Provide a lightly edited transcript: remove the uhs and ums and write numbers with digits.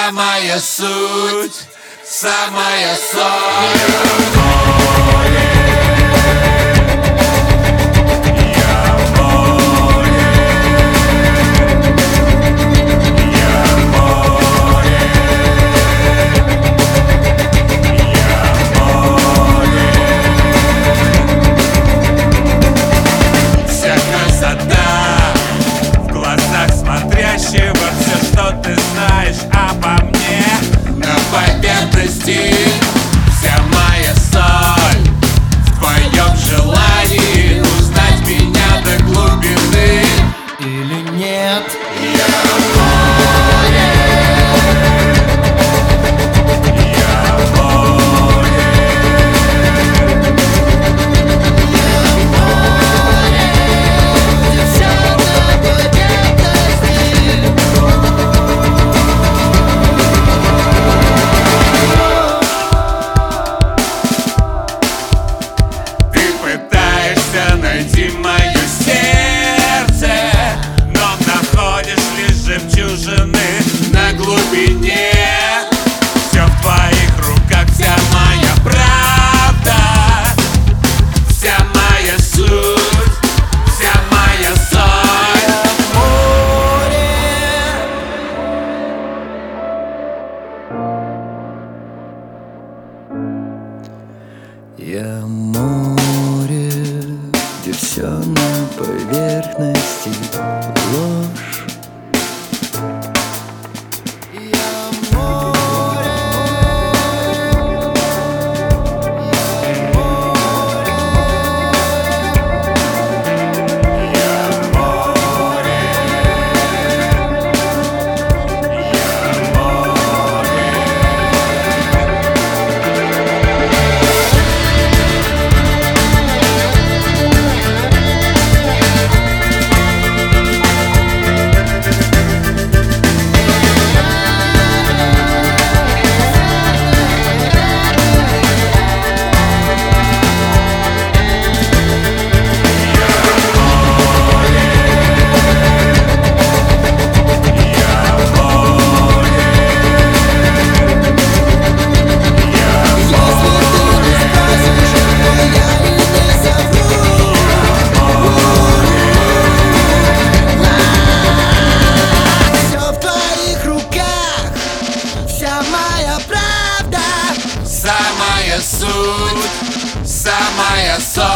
самая суть, самая соль. Все, что ты знаешь обо мне, на поверхности вся моя соль. В твоем желании узнать меня до глубины или нет. Найти мое сердце, но находишь лишь жемчужины на глубине. Все в твоих руках, вся моя правда, вся моя суть, вся моя соль. Я море, где все на поверхности ложь. Самая суть, самая соль.